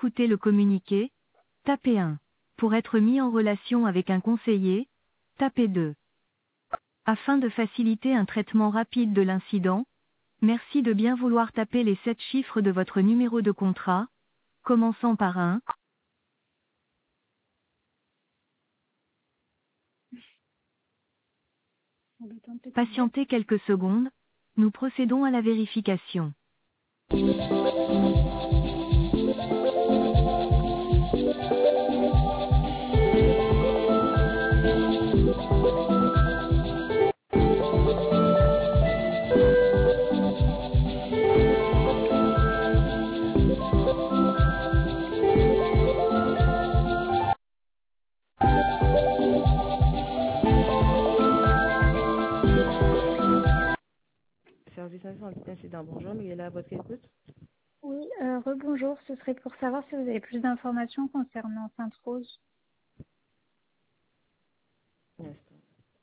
écouter le communiqué, tapez 1. Pour être mis en relation avec un conseiller, tapez 2. Afin de faciliter un traitement rapide de l'incident, merci de bien vouloir taper les 7 chiffres de votre numéro de contrat, commençant par 1. Patientez quelques secondes, nous procédons à la vérification. Service incident, bonjour, mais il est là à votre écoute. Oui, rebonjour. Ce serait pour savoir si vous avez plus d'informations concernant Sainte-Rose. Un instant.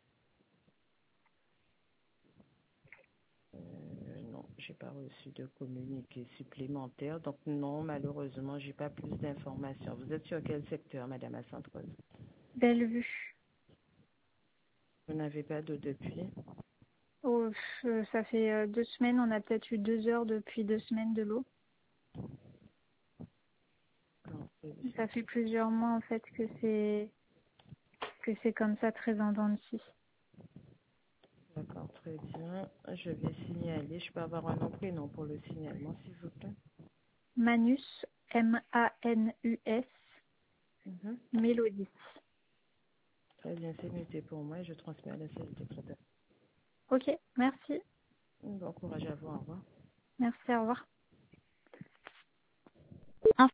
Non, j'ai pas reçu de communiqué supplémentaire, donc non, malheureusement, j'ai pas plus d'informations. Vous êtes sur quel secteur, Madame à Sainte-Rose? Bellevue. Vous n'avez pas d'eau depuis? Oh, ça fait 2 semaines. On a peut-être eu 2 heures depuis 2 semaines de l'eau. Non, Ça fait plusieurs mois en fait que c'est comme ça, très en dents de scie. d'accord, très bien. Je vais signaler. Je peux avoir un nom prénom pour le signalement, s'il vous plaît. Manus, Manus, Mhm. Mélodie. Très bien, c'est noté pour moi et je transmets à la salle de traitement. Ok, merci. Bon courage à vous, au revoir. Merci, au revoir.